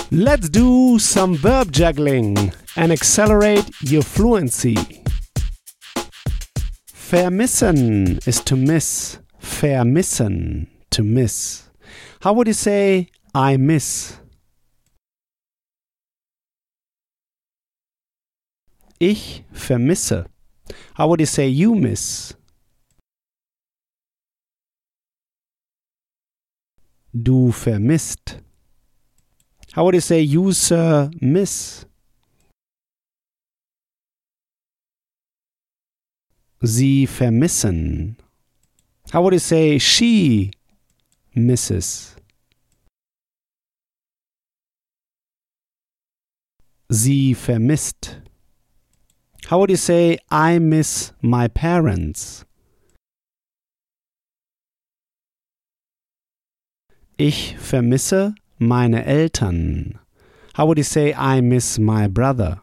Let's do some verb juggling and accelerate your fluency. Vermissen is to miss. Vermissen, to miss. How would you say I miss? Ich vermisse. How would you say you miss? Du vermisst. How would you say you, sir, miss? Sie vermissen. How would you say she misses? Sie vermisst. How would you say I miss my parents? Ich vermisse meine Eltern. How would you say I miss my brother?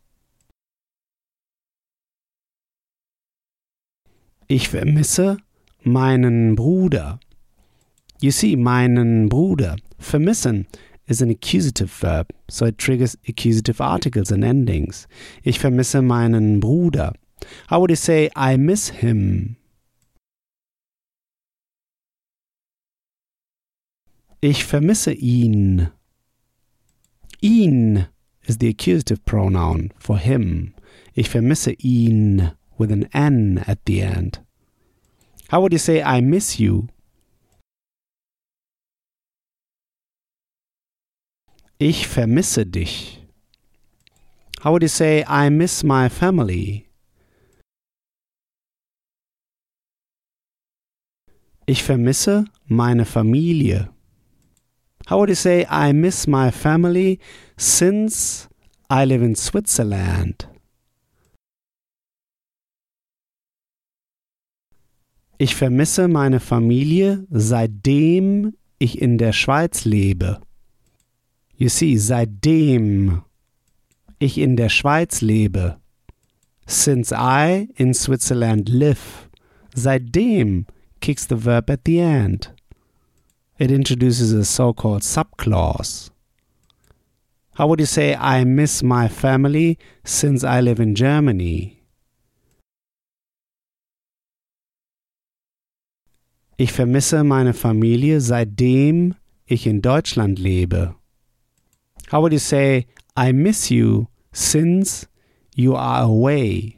Ich vermisse meinen Bruder. You see, meinen Bruder. Vermissen is an accusative verb, so it triggers accusative articles and endings. Ich vermisse meinen Bruder. How would you say I miss him? Ich vermisse ihn. Ihn is the accusative pronoun for him. Ich vermisse ihn with an N at the end. How would you say I miss you? Ich vermisse dich. How would you say I miss my family? Ich vermisse meine Familie. How would you say I miss my family since I live in Switzerland? Ich vermisse meine Familie, seitdem ich in der Schweiz lebe. You see, seitdem ich in der Schweiz lebe. Since I in Switzerland live. Seitdem kicks the verb at the end. It introduces a so-called subclause. How would you say I miss my family since I live in Germany? Ich vermisse meine Familie, seitdem ich in Deutschland lebe. How would you say I miss you since you are away?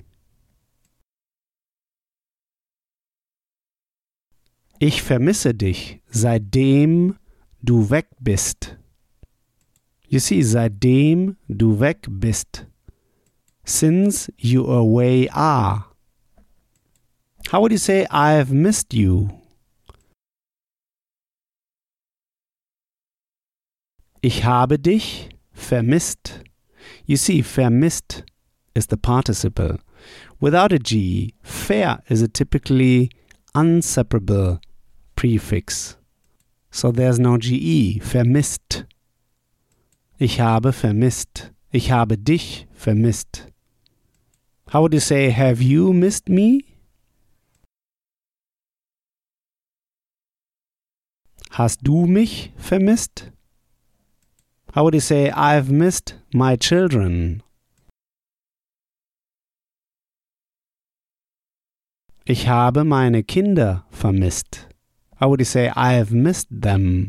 Ich vermisse dich, seitdem du weg bist. You see, seitdem du weg bist. Since you away are. How would you say I've missed you? Ich habe dich vermisst. You see, vermisst is the participle. Without a G, ver is a typically unseparable prefix. So there's no GE, vermisst. Ich habe vermisst. Ich habe dich vermisst. How would you say, have you missed me? Hast du mich vermisst? How would you say, I've missed my children? Ich habe meine Kinder vermisst. How would you say, I have missed them?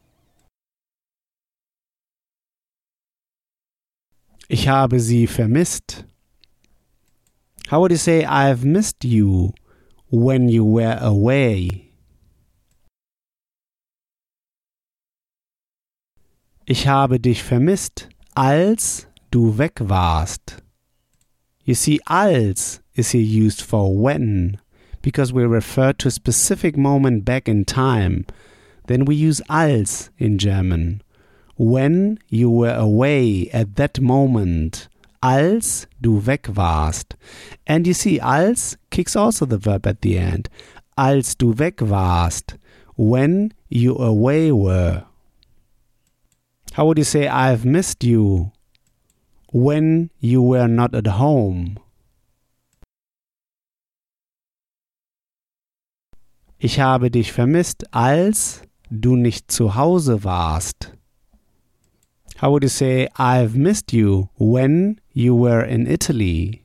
Ich habe sie vermisst. How would you say, I have missed you when you were away? Ich habe dich vermisst, als du weg warst. You see, als is here used for when, because we refer to a specific moment back in time. Then we use als in German. When you were away at that moment, als du weg warst. And you see, als kicks also the verb at the end. Als du weg warst, when you away were. How would you say, I've missed you when you were not at home? Ich habe dich vermisst, als du nicht zu Hause warst. How would you say I've missed you when you were in Italy?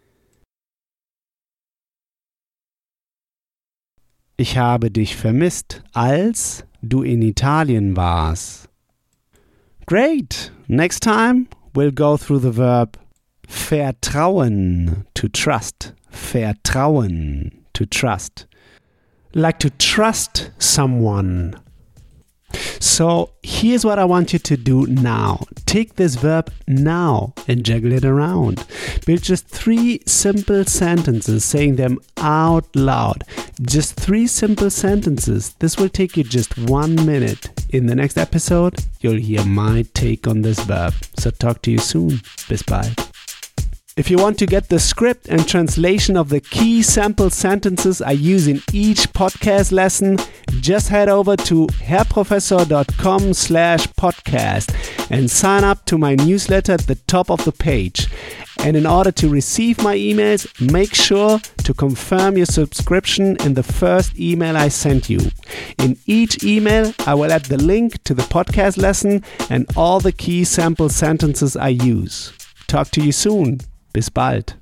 Ich habe dich vermisst, als du in Italien warst. Great! Next time we'll go through the verb vertrauen, to trust. Vertrauen, to trust. Like to trust someone. So here's what I want you to do now. Take this verb now and juggle it around. Build just 3 simple sentences, saying them out loud. Just 3 simple sentences. This will take you just 1 minute. In the next episode, you'll hear my take on this verb. So talk to you soon. Bis bald. If you want to get the script and translation of the key sample sentences I use in each podcast lesson, just head over to herrprofessor.com/podcast and sign up to my newsletter at the top of the page. And in order to receive my emails, make sure to confirm your subscription in the first email I sent you. In each email, I will add the link to the podcast lesson and all the key sample sentences I use. Talk to you soon. Bis bald.